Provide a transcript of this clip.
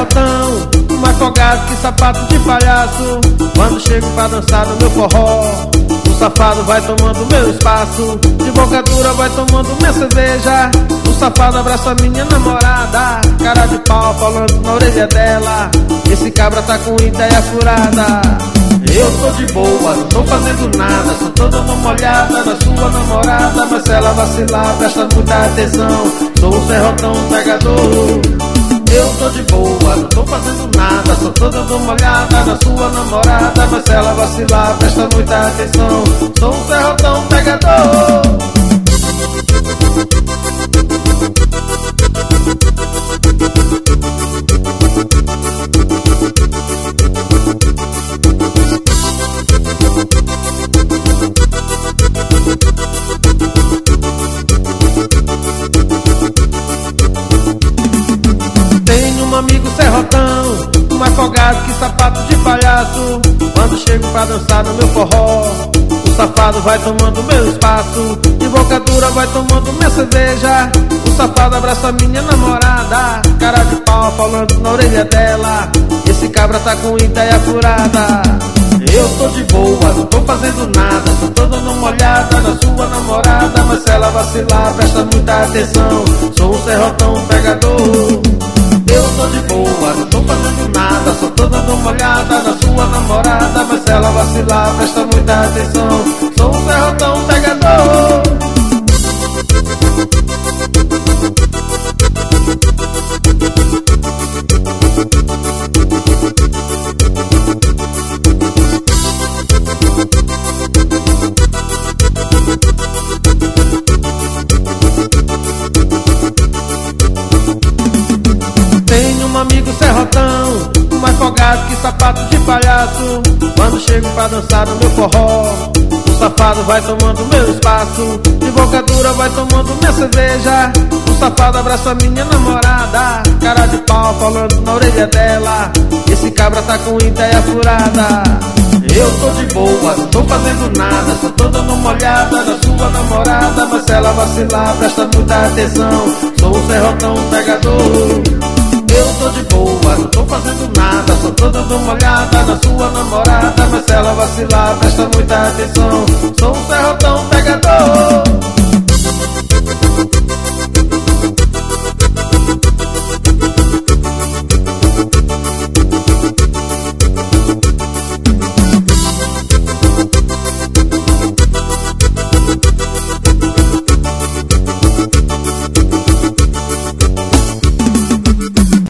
serrotão, mais folgado que sapato de palhaço. Quando chego pra dançar no meu forró, o safado vai tomando meu espaço. De boca dura vai tomando minha cerveja. O safado abraça minha namorada, cara de pau falando na orelha dela. Esse cabra tá com ideia furada. Eu tô de boa, não tô fazendo nada, só tô dando uma olhada na sua namorada. Mas se ela vacilar, presta muita atenção, sou um serrotão pegador. Eu tô de boa, não tô fazendo nada, só tô dando uma olhada na sua namorada. Mas se ela vacilar, presta muita atenção, sou um serrotão pegador. Um amigo serrotão, mais folgado que sapato de palhaço. Quando chego pra dançar no meu forró, o safado vai tomando meu espaço. De boca dura vai tomando minha cerveja. O safado abraça minha namorada, cara de pau falando na orelha dela. Esse cabra tá com ideia furada. Eu tô de boa, não tô fazendo nada, só tô dando uma olhada na sua namorada. Mas se ela vacilar, presta muita atenção, sou um serrotão pegador. Eu tô de boa, não tô fazendo nada, só tô dando uma olhada na sua namorada. Mas se ela vacilar, presta muita atenção, sou um serrotão pegador. Tenho um amigo serrotão, mais folgado que sapato de palhaço. Quando chego pra dançar no meu forró, o safado vai tomando meu espaço. De boca dura vai tomando minha cerveja. O safado abraça minha namorada, cara de pau falando na orelha dela. Esse cabra tá com ideia furada. Eu tô de boa, não tô fazendo nada, só tô dando uma olhada na sua namorada. Mas se ela vacilar, presta muita atenção, sou um serrotão pegador. Eu tô de boa, não tô fazendo nada, só tô dando uma olhada na sua namorada. Mas se ela vacilar, presta muita atenção, sou um serrotão pegador.